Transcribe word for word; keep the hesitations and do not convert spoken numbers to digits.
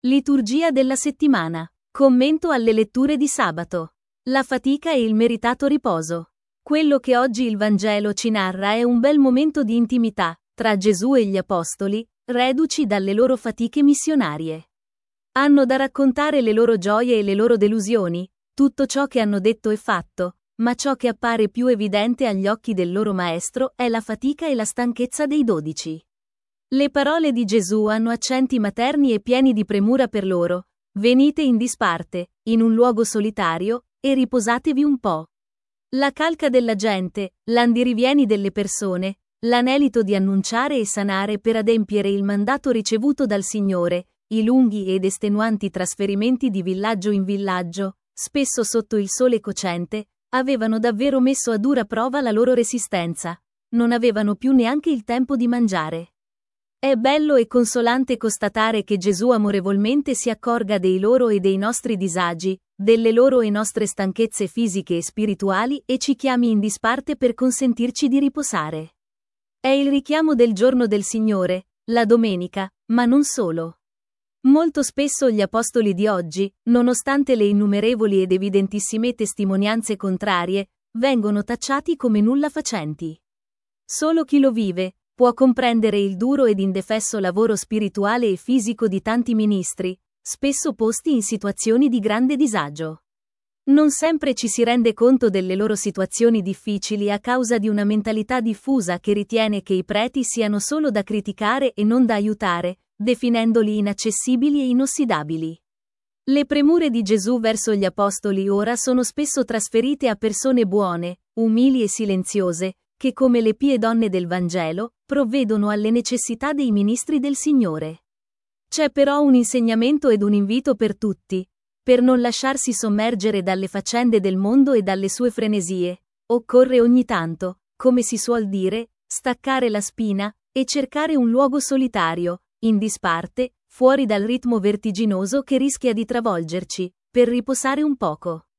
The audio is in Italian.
Liturgia della settimana. Commento alle letture di sabato. La fatica e il meritato riposo. Quello che oggi il Vangelo ci narra è un bel momento di intimità tra Gesù e gli Apostoli, reduci dalle loro fatiche missionarie. Hanno da raccontare le loro gioie e le loro delusioni, tutto ciò che hanno detto e fatto, ma ciò che appare più evidente agli occhi del loro Maestro è la fatica e la stanchezza dei dodici. Le parole di Gesù hanno accenti materni e pieni di premura per loro: venite in disparte, in un luogo solitario, e riposatevi un po'. La calca della gente, l'andirivieni delle persone, l'anelito di annunciare e sanare per adempiere il mandato ricevuto dal Signore, i lunghi ed estenuanti trasferimenti di villaggio in villaggio, spesso sotto il sole cocente, avevano davvero messo a dura prova la loro resistenza. Non avevano più neanche il tempo di mangiare. È bello e consolante constatare che Gesù amorevolmente si accorga dei loro e dei nostri disagi, delle loro e nostre stanchezze fisiche e spirituali e ci chiami in disparte per consentirci di riposare. È il richiamo del giorno del Signore, la domenica, ma non solo. Molto spesso gli apostoli di oggi, nonostante le innumerevoli ed evidentissime testimonianze contrarie, vengono tacciati come nulla facenti. Solo chi lo vive può comprendere il duro ed indefesso lavoro spirituale e fisico di tanti ministri, spesso posti in situazioni di grande disagio. Non sempre ci si rende conto delle loro situazioni difficili a causa di una mentalità diffusa che ritiene che i preti siano solo da criticare e non da aiutare, definendoli inaccessibili e inossidabili. Le premure di Gesù verso gli apostoli ora sono spesso trasferite a persone buone, umili e silenziose, che come le pie donne del Vangelo, provvedono alle necessità dei ministri del Signore. C'è però un insegnamento ed un invito per tutti: per non lasciarsi sommergere dalle faccende del mondo e dalle sue frenesie, occorre ogni tanto, come si suol dire, staccare la spina e cercare un luogo solitario, in disparte, fuori dal ritmo vertiginoso che rischia di travolgerci, per riposare un poco.